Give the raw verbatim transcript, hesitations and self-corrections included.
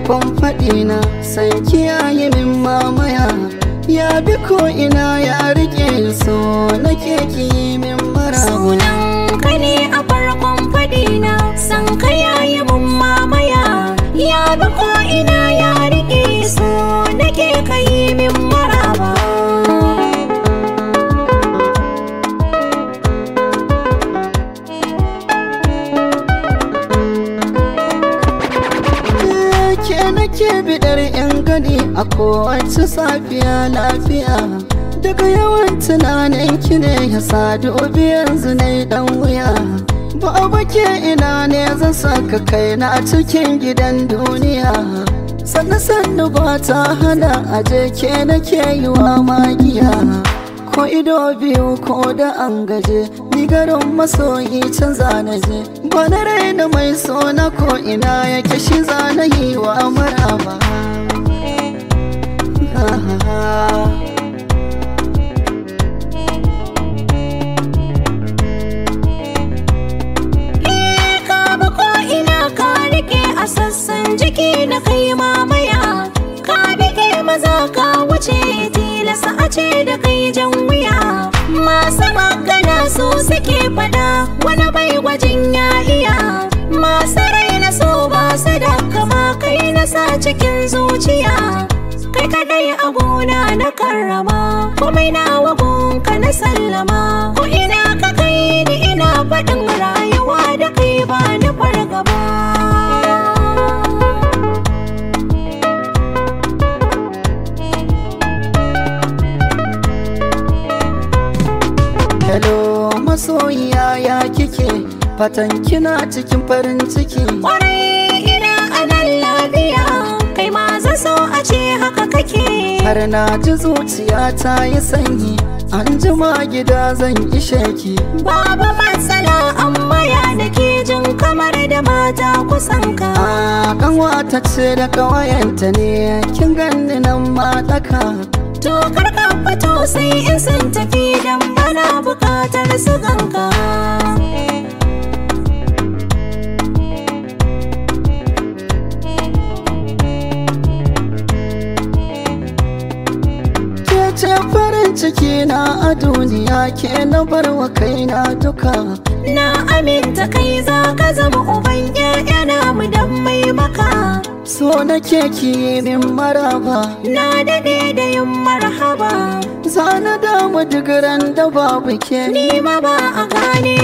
farkon faɗi na sai kiyaye min mamaya. Ya bi ko ina ya rike so nake ki min maraba. Sunan ka ne a farkon faɗi na san ka yayi mun mamaya. Ya bi ko ina ya rike so nake ka yi min maraba. Ke nake bidar yan gani a kowace safiya lafiya. Daga yawan tunanin ki ne ya sa dubi yanzu na dan wuya. Ba ke ina ne zan saka kaina a cikin gidan duniya. Sannu sannu ba ta hana aje ke nake yi wa magiya. Ko ido biyu ko da an gaje ni garin masoyi can zanaje. Bana raina mai so na ko ina yake shi zana yi wa maraba. A sassan jiki na kai mamaya. Ka bige maza ka wuce tilasa a ce da kai jan wuya. Masu magana su suke fada wani bai gwajin ya iya. Masu raina so ba su da kama kai na sa cikin zuciya. Kai kadai a gona na karrama komai na wagon ka na sallama. Ko ina ka kai ni ina faɗin rayuwa da kai ba ni fargaba. Hello masoyiya ya kike, fatan kina cikin farin ciki. Kwarai ina anan lafiya, kai ma zan so a ce haka kake. Har na ji zuciya ta yi sanyi, an jima gida zan ishe ki. Babu matsala amma ya nake jin kamar da mata kusan ka. A kanwata ce da kawayenta ne, kin ganni nan ma daka. To karka fito sai in sun tafi dan bana bukatar su ganka. Ke ce farin ciki na a duniya, ke na bar wa kaina duka. Na aminta kai za ka zama uban ƴaƴana mu dan mai maka. So nake ki min maraba, na daɗe da yin marhaba. Zana damu duk ran da babu ke, ni ma ba a gane